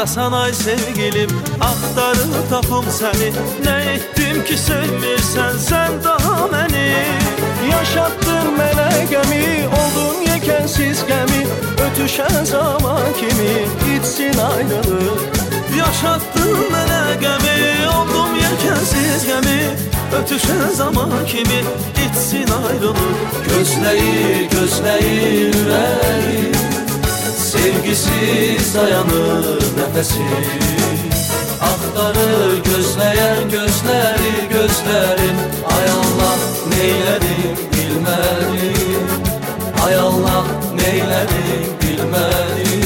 Hardasan ay sevgilim, axtarıb tapım səni. Nə etdim ki sevmirsən sən daha məni? Yaşattın mənə gəmi, oldun yekənsiz gəmi. Ötüşən zaman kimi itsin ayrılıq. Yaşattın mənə gəmi, oldum yekənsiz gəmi. Ötüşən zaman kimi itsin ayrılıq. Gözləyir, gözləyir ürəyim, sevgisiz dayanır nəfəsim. Axtarır gözləyən gözləri, gözlərim. Ay Allah, neylədim bilmədim. Ay Allah, neylədim bilmədim.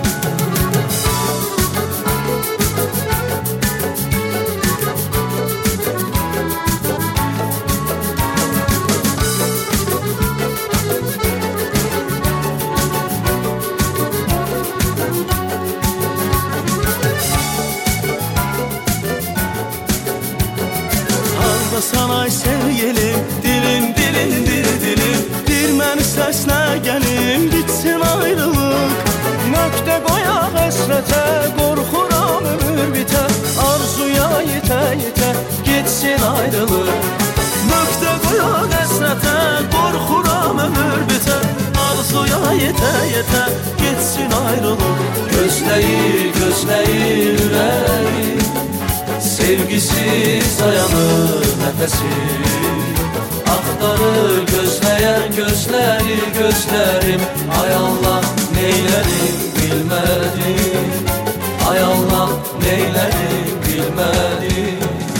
Hardasan ay sevgilim, dilim, dilim, dilim. Bir məni səslə gəlim, bitsin ayrılıq. Nöqtə qoyaq həsrətə, qorxuram ömür bitə. Arzuya yetə, yetə, getsin ayrılıq. Nöqtə qoyaq həsrətə, qorxuram ömür bitə. Arzuya yetə, yetə, getsin ayrılıq. Gözləyir, gözləyir ürəyim, sevgisiz dayanır nəfəsim. Axtarır gözləyən gözləri, gözlərim. Ay Allah, neylədim bilmədim. Ay Allah, neylədim bilmədim.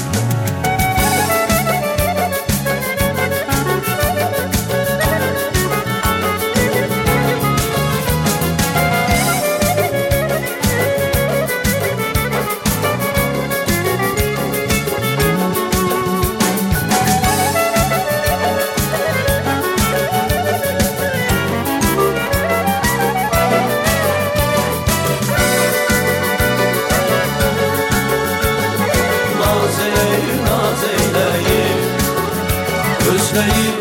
Gözləyir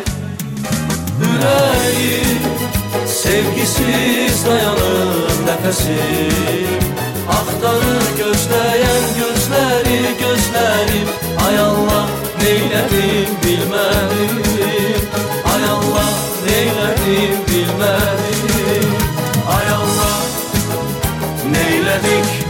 ürəyim, sevgisiz dayanır nəfəsim. Axtarır gözləyən gözləri, gözlərim. Ay Allah, neylədim bilmədim. Ay Allah, neylədim bilmədim. Ay Allah, neylədik